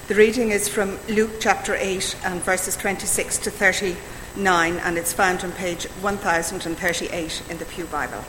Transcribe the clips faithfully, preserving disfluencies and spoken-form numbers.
The reading is from Luke chapter eight and verses twenty-six to thirty-nine, and it's found on page one thousand thirty-eight in the Pew Bible.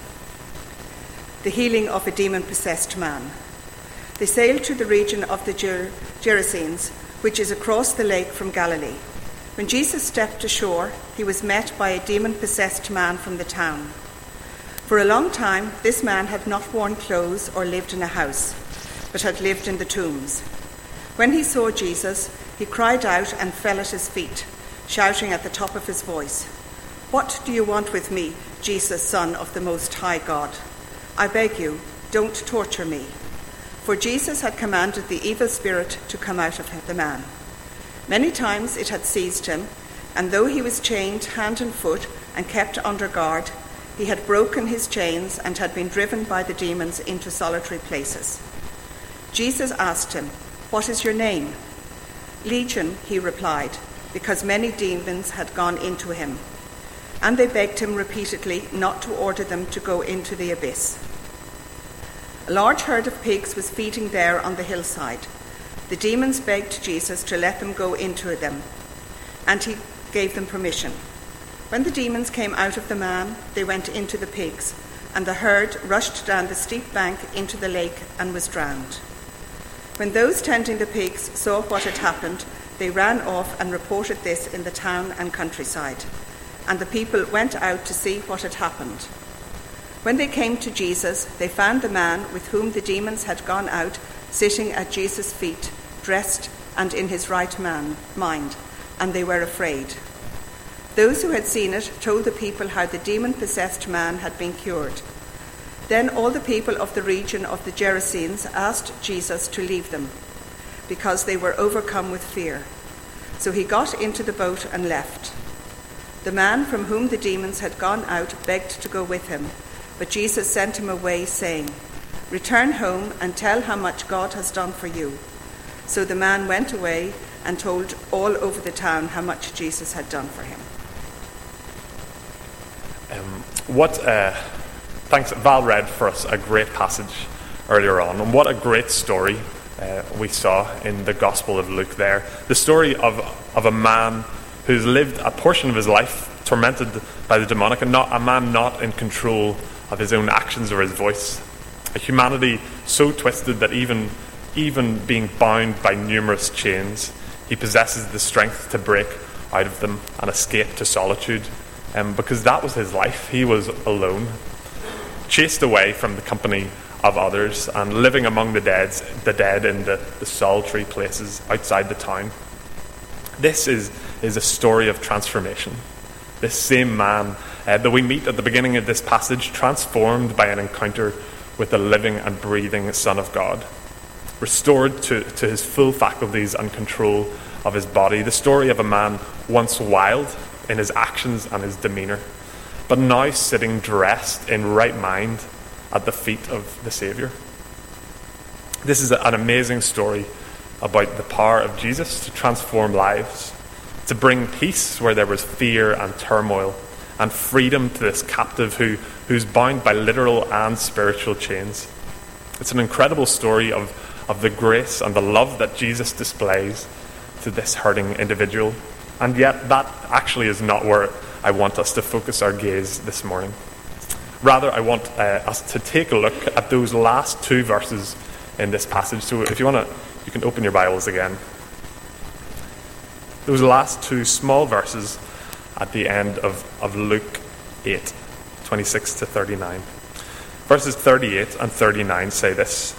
The healing of a demon-possessed man. They sailed to the region of the Ger- Gerasenes, which is across the lake from Galilee. When Jesus stepped ashore, he was met by a demon-possessed man from the town. For a long time, this man had not worn clothes or lived in a house, but had lived in the tombs. When he saw Jesus, he cried out and fell at his feet, shouting at the top of his voice, "What do you want with me, Jesus, Son of the Most High God? I beg you, don't torture me." For Jesus had commanded the evil spirit to come out of the man. Many times it had seized him, and though he was chained hand and foot and kept under guard, he had broken his chains and had been driven by the demons into solitary places. Jesus asked him, "What is your name?" "Legion," he replied, because many demons had gone into him. And they begged him repeatedly not to order them to go into the abyss. A large herd of pigs was feeding there on the hillside. The demons begged Jesus to let them go into them, and he gave them permission. When the demons came out of the man, they went into the pigs, and the herd rushed down the steep bank into the lake and was drowned. When those tending the pigs saw what had happened, they ran off and reported this in the town and countryside, and the people went out to see what had happened. When they came to Jesus, they found the man with whom the demons had gone out sitting at Jesus' feet, dressed and in his right man, mind, and they were afraid. Those who had seen it told the people how the demon-possessed man had been cured. Then all the people of the region of the Gerasenes asked Jesus to leave them, because they were overcome with fear. So he got into the boat and left. The man from whom the demons had gone out begged to go with him, but Jesus sent him away, saying, "Return home and tell how much God has done for you." So the man went away and told all over the town how much Jesus had done for him. Um, what... Uh... Thanks, Val read for us a great passage earlier on, and what a great story uh, we saw in the Gospel of Luke there. The story of of a man who's lived a portion of his life tormented by the demonic, and not a man not in control of his own actions or his voice. A humanity so twisted that even even being bound by numerous chains, he possesses the strength to break out of them and escape to solitude, um, because that was his life. He was alone, chased away from the company of others and living among the dead, the dead in the, the solitary places outside the town. This is, is a story of transformation. This same man uh, that we meet at the beginning of this passage, transformed by an encounter with the living and breathing Son of God, restored to, to his full faculties and control of his body. The story of a man once wild in his actions and his demeanour, but now sitting dressed in right mind at the feet of the Saviour. This is an amazing story about the power of Jesus to transform lives, to bring peace where there was fear and turmoil, and freedom to this captive who, who's bound by literal and spiritual chains. It's an incredible story of, of the grace and the love that Jesus displays to this hurting individual. And yet that actually is not where I want us to focus our gaze this morning. Rather, I want uh, us to take a look at those last two verses in this passage. So if you want to, you can open your Bibles again. Those last two small verses at the end of, of Luke eight, twenty-six to thirty-nine. Verses thirty-eight and thirty-nine say this: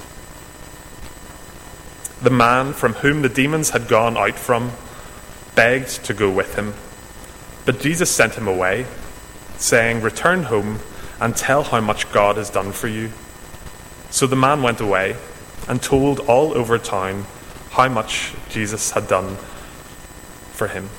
"The man from whom the demons had gone out from begged to go with him, but Jesus sent him away, saying, 'Return home and tell how much God has done for you.' So the man went away and told all over town how much Jesus had done for him."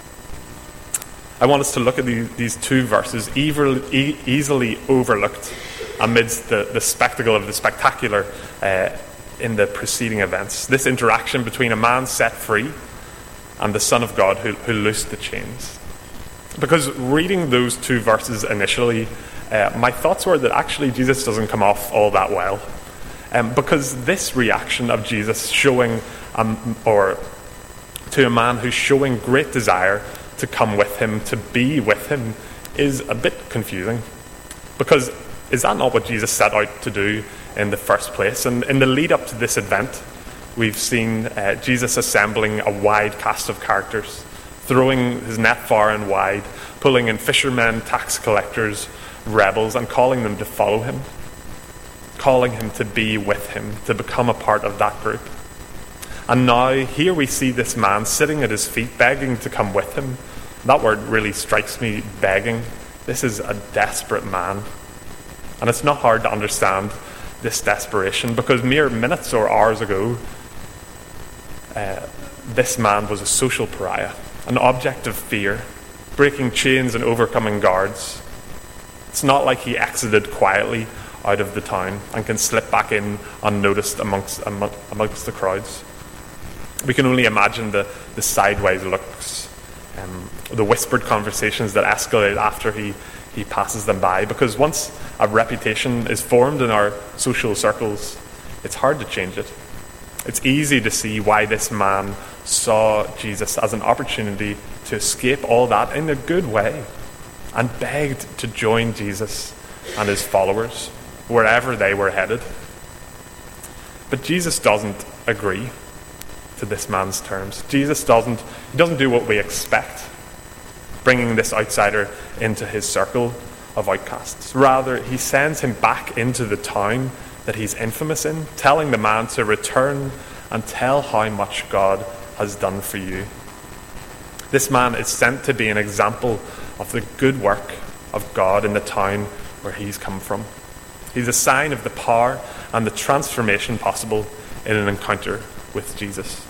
I want us to look at these, these two verses, easily, easily overlooked amidst the, the spectacle of the spectacular uh, in the preceding events. This interaction between a man set free and the Son of God who, who loosed the chains. Because reading those two verses initially, uh, my thoughts were that actually Jesus doesn't come off all that well. Um, because this reaction of Jesus showing, um, or to a man who's showing great desire to come with him, to be with him, is a bit confusing. Because is that not what Jesus set out to do in the first place? And in the lead up to this event, we've seen uh, Jesus assembling a wide cast of characters, throwing his net far and wide, pulling in fishermen, tax collectors, rebels, and calling them to follow him, calling him to be with him, to become a part of that group. And now here we see this man sitting at his feet, begging to come with him. That word really strikes me, begging. This is a desperate man. And it's not hard to understand this desperation, because mere minutes or hours ago, uh, this man was a social pariah, an object of fear, breaking chains and overcoming guards. It's not like he exited quietly out of the town and can slip back in unnoticed amongst, amongst the crowds. We can only imagine the, the sideways looks, um, the whispered conversations that escalate after he, he passes them by, because once a reputation is formed in our social circles, it's hard to change it. It's easy to see why this man saw Jesus as an opportunity to escape all that in a good way, and begged to join Jesus and his followers wherever they were headed. But Jesus doesn't agree to this man's terms. Jesus doesn't, he doesn't do what we expect, bringing this outsider into his circle of outcasts. Rather, he sends him back into the town that he's infamous in, telling the man to return and tell how much God has done for you. This man is sent to be an example of the good work of God in the town where he's come from. He's a sign of the power and the transformation possible in an encounter with Jesus.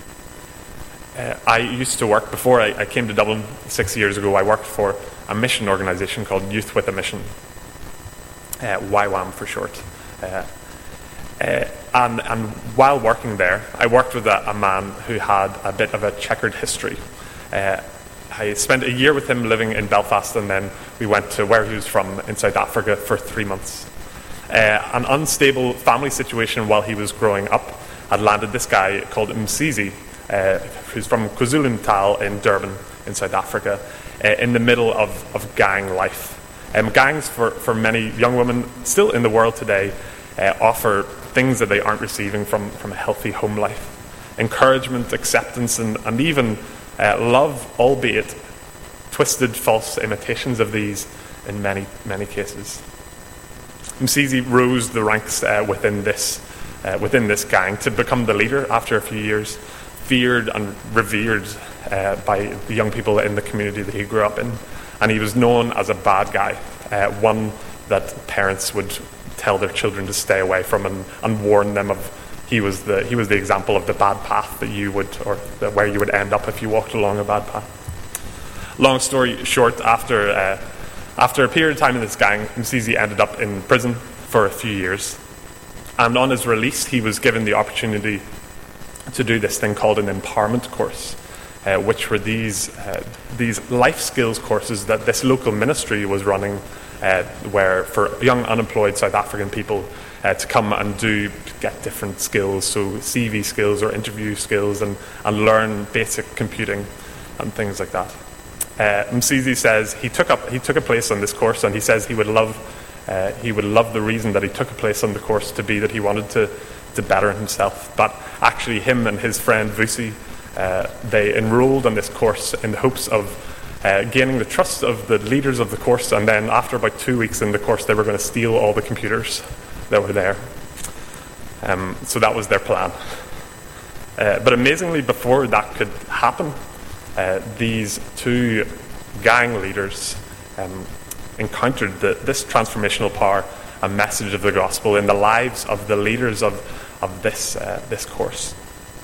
Uh, I used to work, before I, I came to Dublin six years ago, I worked for a mission organisation called Youth with a Mission, uh, Y WAM for short. Uh, uh, and, and while working there, I worked with a, a man who had a bit of a checkered history. Uh, I spent a year with him living in Belfast, and then we went to where he was from in South Africa for three months. Uh, an unstable family situation while he was growing up had landed this guy called Msizi, uh, who's from KwaZulu-Natal in Durban in South Africa, uh, in the middle of, of gang life. Um, gangs, for, for many young women still in the world today, uh, offer things that they aren't receiving from, from a healthy home life. Encouragement, acceptance, and, and even uh, love, albeit twisted, false imitations of these in many, many cases. Msizi rose the ranks uh, within this uh, within this gang to become the leader after a few years, feared and revered uh, by the young people in the community that he grew up in. And he was known as a bad guy, uh, one that parents would tell their children to stay away from, and, and warn them of. He was the he was the example of the bad path that you would, or the, where you would end up if you walked along a bad path. Long story short, after uh, after a period of time in this gang, Msizi ended up in prison for a few years, and on his release, he was given the opportunity to do this thing called an empowerment course, uh, which were these uh, these life skills courses that this local ministry was running, uh, where for young unemployed South African people uh, to come and do get different skills, so C V skills or interview skills, and, and learn basic computing and things like that. Uh, Msizi says he took up he took a place on this course, and he says he would love uh, he would love the reason that he took a place on the course to be that he wanted to to better himself. But actually, him and his friend Vusi, uh, they enrolled on this course in the hopes of uh, gaining the trust of the leaders of the course, and then after about two weeks in the course, they were going to steal all the computers that were there. Um, so that was their plan. Uh, but amazingly, before that could happen, uh, these two gang leaders um, encountered the, this transformational power, a message of the gospel in the lives of the leaders of, of this uh, this course.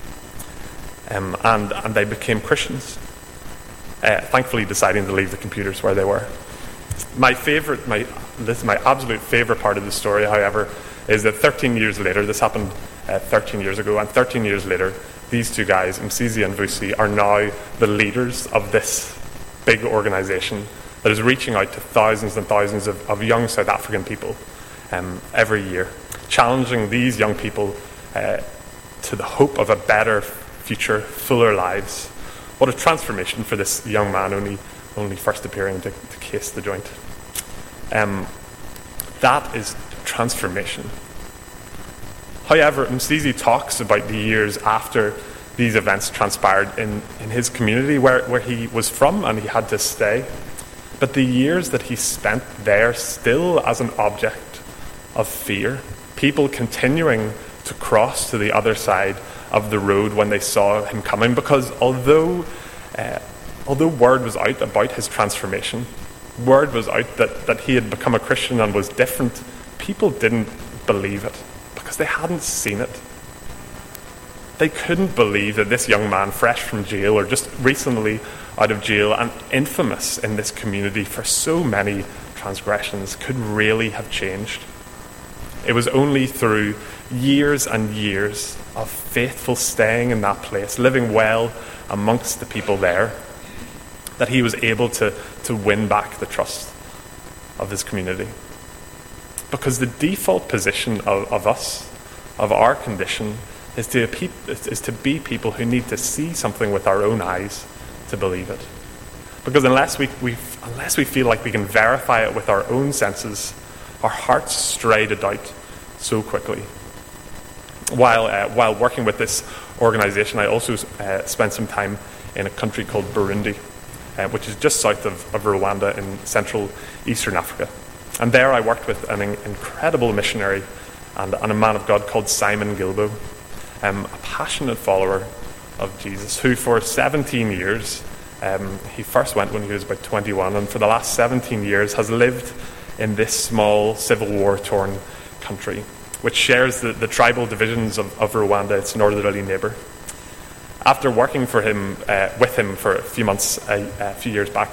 Um, and, and they became Christians, uh, thankfully deciding to leave the computers where they were. My favourite, my, this is my absolute favourite part of the story, however, is that thirteen years later, this happened uh, thirteen years ago, and thirteen years later, these two guys, Msizi and Vusi, are now the leaders of this big organisation that is reaching out to thousands and thousands of, of young South African people um, every year challenging these young people uh, to the hope of a better future, fuller lives. What a transformation for this young man, only only first appearing to, to case the joint. Um, that is transformation. However, Mzizi talks about the years after these events transpired in, in his community where, where he was from and he had to stay. But the years that he spent there still as an object of fear, people continuing to cross to the other side of the road when they saw him coming, because although uh, although word was out about his transformation, word was out that, that he had become a Christian and was different, people didn't believe it because they hadn't seen it. They couldn't believe that this young man, fresh from jail or just recently out of jail and infamous in this community for so many transgressions, could really have changed. It was only through years and years of faithful staying in that place, living well amongst the people there, that he was able to, to win back the trust of his community. Because the default position of, of us, of our condition, is to, is to be people who need to see something with our own eyes to believe it. Because unless we, we, unless we feel like we can verify it with our own senses, our hearts stray to doubt so quickly. While, uh, while working with this organisation, I also uh, spent some time in a country called Burundi, uh, which is just south of, of Rwanda in central eastern Africa. And there I worked with an in- incredible missionary and, and a man of God called Simon Gilbo, um, a passionate follower of Jesus, who for seventeen years, um, he first went when he was about twenty-one, and for the last seventeen years has lived in this small civil war-torn country, which shares the, the tribal divisions of, of Rwanda, its northerly neighbour. After working for him, uh, with him for a few months, a, a few years back,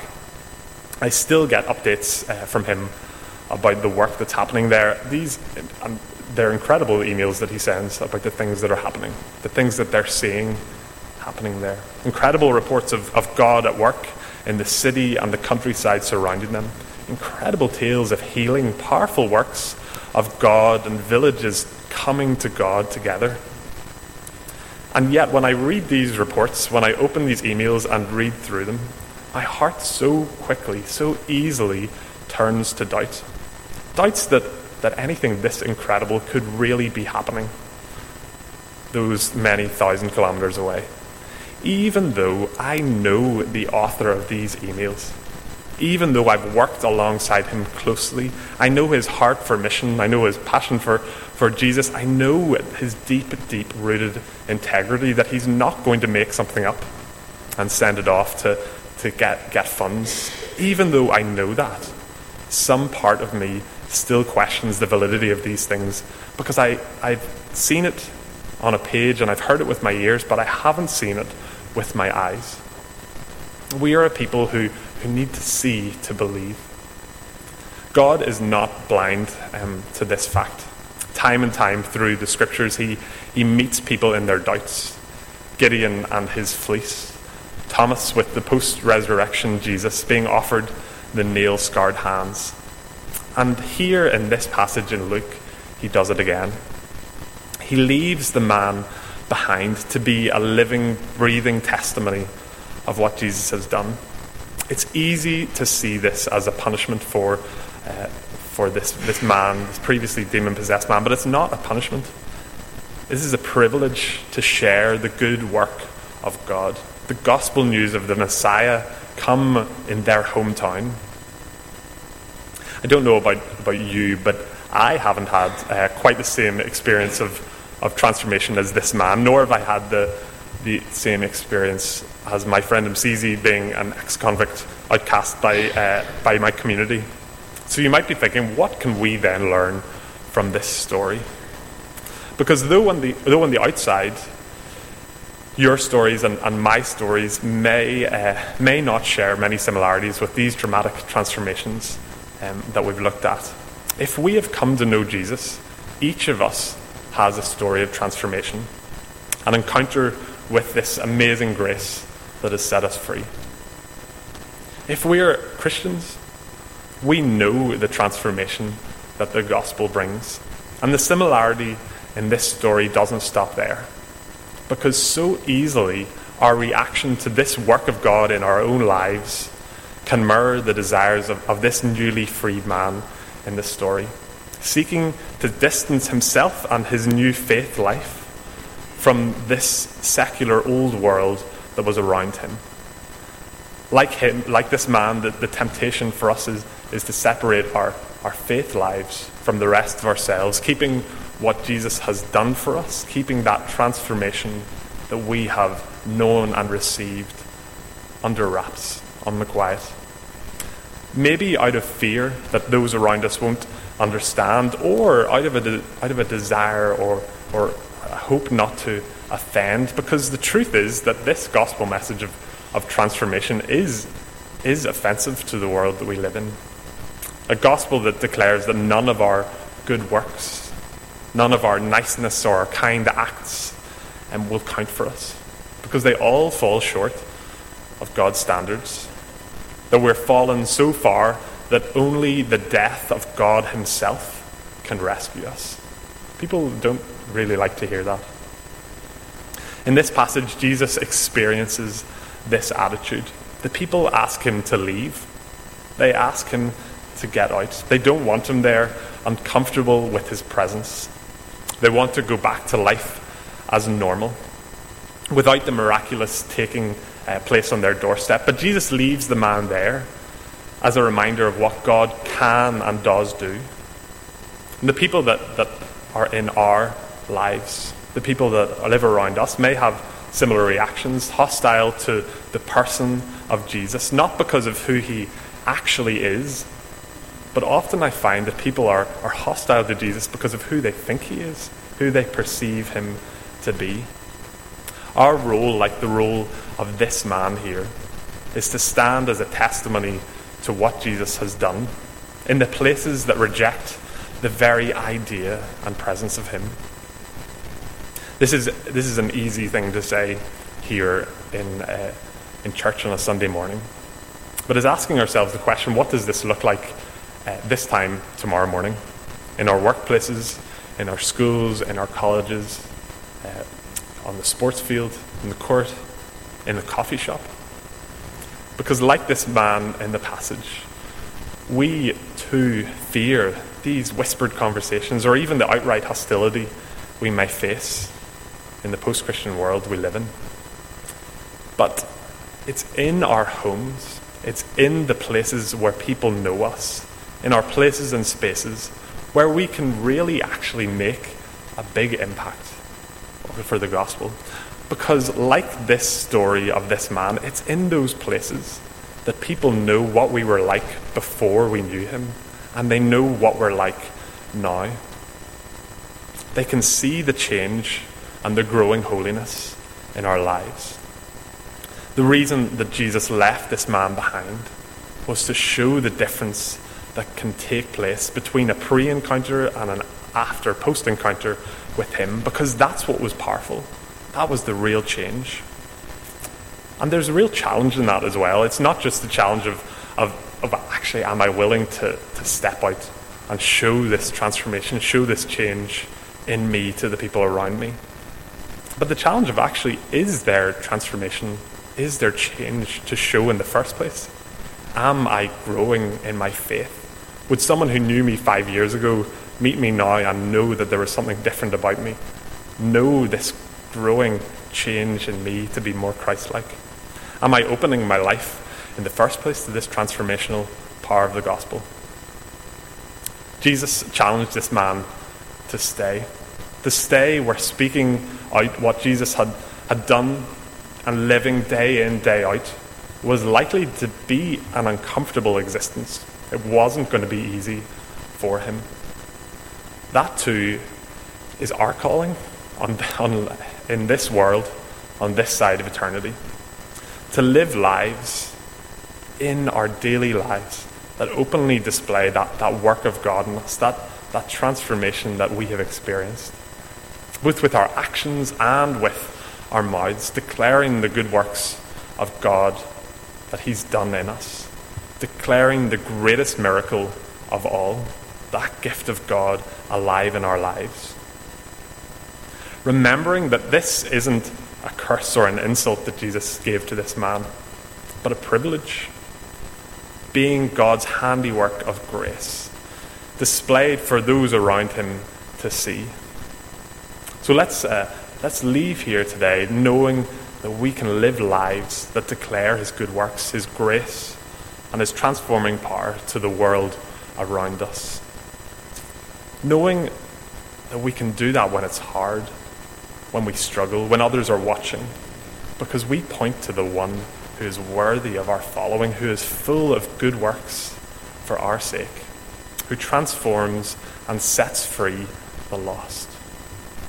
I still get updates uh, from him about the work that's happening there. These, um, they're incredible emails that he sends about the things that are happening, the things that they're seeing happening there. Incredible reports of, of God at work in the city and the countryside surrounding them. Incredible tales of healing, powerful works of God and villages coming to God together. And yet when I read these reports, when I open these emails and read through them, my heart so quickly, so easily turns to doubt. Doubts that, that anything this incredible could really be happening those many thousand kilometres away. Even though I know the author of these emails, even though I've worked alongside him closely, I know his heart for mission, I know his passion for, for Jesus, I know his deep, deep-rooted integrity, that he's not going to make something up and send it off to, to get, get funds. Even though I know that, some part of me still questions the validity of these things, because I, I've seen it on a page and I've heard it with my ears, but I haven't seen it with my eyes. We are a people who who need to see to believe. God is not blind um, to this fact. Time and time through the scriptures, he, he meets people in their doubts. Gideon and his fleece. Thomas with the post-resurrection Jesus being offered the nail-scarred hands. And here in this passage in Luke, he does it again. He leaves the man behind to be a living, breathing testimony of what Jesus has done. It's easy to see this as a punishment for uh, for this, this man, this previously demon-possessed man, but it's not a punishment. This is a privilege to share the good work of God, the gospel news of the Messiah come in their hometown. I don't know about, about you, but I haven't had uh, quite the same experience of, of transformation as this man, nor have I had the the same experience as my friend Mzizi, being an ex-convict outcast by uh, by my community. So you might be thinking, what can we then learn from this story? Because though on the though on the outside, your stories and, and my stories may uh, may not share many similarities with these dramatic transformations um, that we've looked at, if we have come to know Jesus, each of us has a story of transformation, an encounter with this amazing grace that has set us free. If we are Christians, we know the transformation that the gospel brings. And the similarity in this story doesn't stop there, because so easily our reaction to this work of God in our own lives can mirror the desires of, of this newly freed man in this story, seeking to distance himself and his new faith life from this secular old world that was around him. Like him, like this man, the, the temptation for us is, is to separate our, our faith lives from the rest of ourselves, keeping what Jesus has done for us, keeping that transformation that we have known and received under wraps, on the quiet. Maybe out of fear that those around us won't understand, or out of a de- out of a desire or or a hope not to offend, because the truth is that this gospel message of, of transformation is is offensive to the world that we live in. A gospel that declares that none of our good works, none of our niceness or our kind acts um, will count for us, because they all fall short of God's standards. That we're fallen so far that only the death of God himself can rescue us. People don't really like to hear that. In this passage, Jesus experiences this attitude. The people ask him to leave. They ask him to get out. They don't want him there, uncomfortable with his presence. They want to go back to life as normal, without the miraculous taking uh, place on their doorstep. But Jesus leaves the man there as a reminder of what God can and does do. And the people that, that are in our lives, the people that live around us, may have similar reactions, hostile to the person of Jesus, not because of who he actually is, but often I find that people are, are hostile to Jesus because of who they think he is, who they perceive him to be. Our role, like the role of this man here, is to stand as a testimony to what Jesus has done in the places that reject the very idea and presence of him. This is this is an easy thing to say here in uh, in church on a Sunday morning, but is asking ourselves the question: what does this look like uh, this time tomorrow morning, in our workplaces, in our schools, in our colleges, uh, on the sports field, in the court, in the coffee shop? Because like this man in the passage, we too fear these whispered conversations, or even the outright hostility we may face in the post-Christian world we live in. But it's in our homes, it's in the places where people know us, in our places and spaces, where we can really actually make a big impact for the gospel. Because like this story of this man, it's in those places that people know what we were like before we knew him, and they know what we're like now. They can see the change and the growing holiness in our lives. The reason that Jesus left this man behind was to show the difference that can take place between a pre-encounter and an after, post-encounter with him, because that's what was powerful. That was the real change. And there's a real challenge in that as well. It's not just the challenge of, of, of actually, am I willing to, to step out and show this transformation, show this change in me to the people around me? But the challenge of actually, is there transformation? Is there change to show in the first place? Am I growing in my faith? Would someone who knew me five years ago meet me now and know that there was something different about me? Know this growing change in me to be more Christ-like? Am I opening my life in the first place to this transformational power of the gospel? Jesus challenged this man to stay. To stay where speaking out what Jesus had, had done and living day in, day out was likely to be an uncomfortable existence. It wasn't going to be easy for him. That too is our calling on, on, in this world, on this side of eternity. To live lives in our daily lives that openly display that, that work of God in us, that, that transformation that we have experienced, both with our actions and with our mouths, declaring the good works of God that he's done in us, declaring the greatest miracle of all, that gift of God alive in our lives. Remembering that this isn't a curse or an insult that Jesus gave to this man, but a privilege. Being God's handiwork of grace, displayed for those around him to see. So let's uh, let's leave here today knowing that we can live lives that declare his good works, his grace, and his transforming power to the world around us. Knowing that we can do that when it's hard, when we struggle, when others are watching, because we point to the one who is worthy of our following, who is full of good works for our sake, who transforms and sets free the lost.